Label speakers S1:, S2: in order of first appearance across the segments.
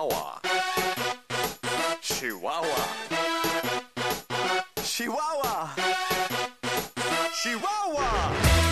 S1: Chihuahua. Chihuahua. Chihuahua. Chihuahua.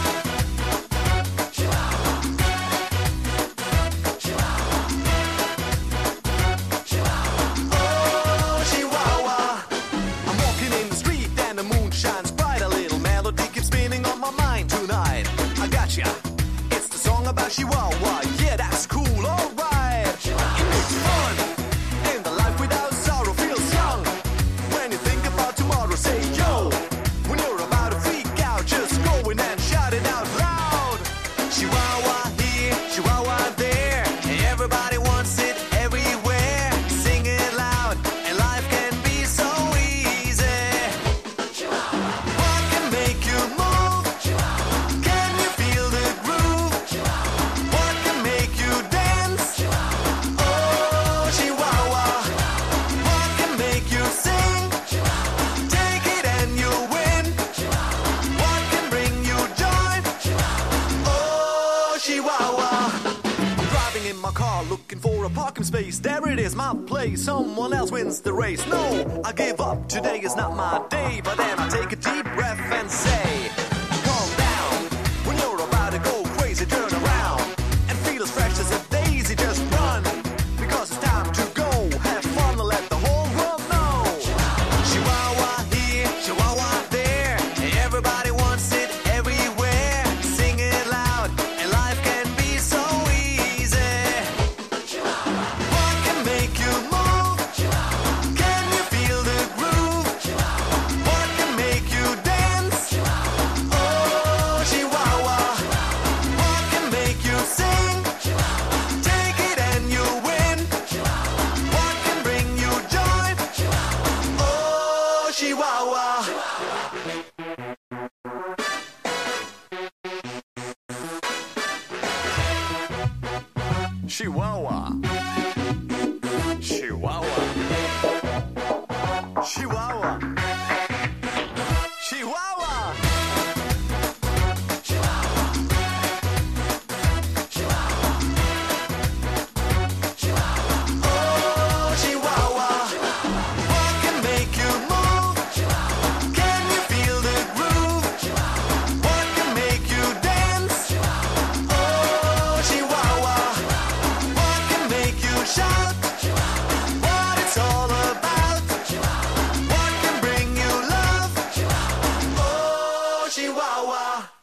S1: Oh, Chihuahua. I'm walking in the street and the moon shines bright. A little melody keeps spinning on my mind tonight. I gotcha. It's the song about Chihuahua. Yeah, that's cool, alright. It makes fun. And the life without sorrow feels young. When you think about tomorrow, say yo. When you're about to freak out, just go in and shout it out loud. Chihuahua here, Chihuahua there. Everybody wants it everywhere. Sing it loud, and life can be so easy. What can make you move? Can you feel the groove? What can make you dance? Oh, Chihuahua. What can make you sing? Take it and you win. What can bring you joy? Oh, Chihuahua. I'm driving in my car looking for a parking space. There it is, my place. Someone else wins the race. No, I give up. Today is not my day. But then I take a deep breath and say, calm down. When you're about to go crazy, turn around and feel as fresh as a daisy. Just run, because it's time to go. Have fun and let the whole world know. Chihuahua here, Chihuahua there. Everybody wants it everywhere. Sing it loud, and life can be so easy. What can make you move? Can you feel the groove? What can make you dance? Oh, Chihuahua. What can make you sing? Take it and you win. What can bring you joy? Oh, Chihuahua. Chihuahua. Chihuahua. Chihuahua. Chihuahua. Oh, Chihuahua. What can make you move? Can you feel the groove? What can make you dance? Oh, Chihuahua. What can make you shout? What it's all about? What can bring you love? Oh, Chihuahua.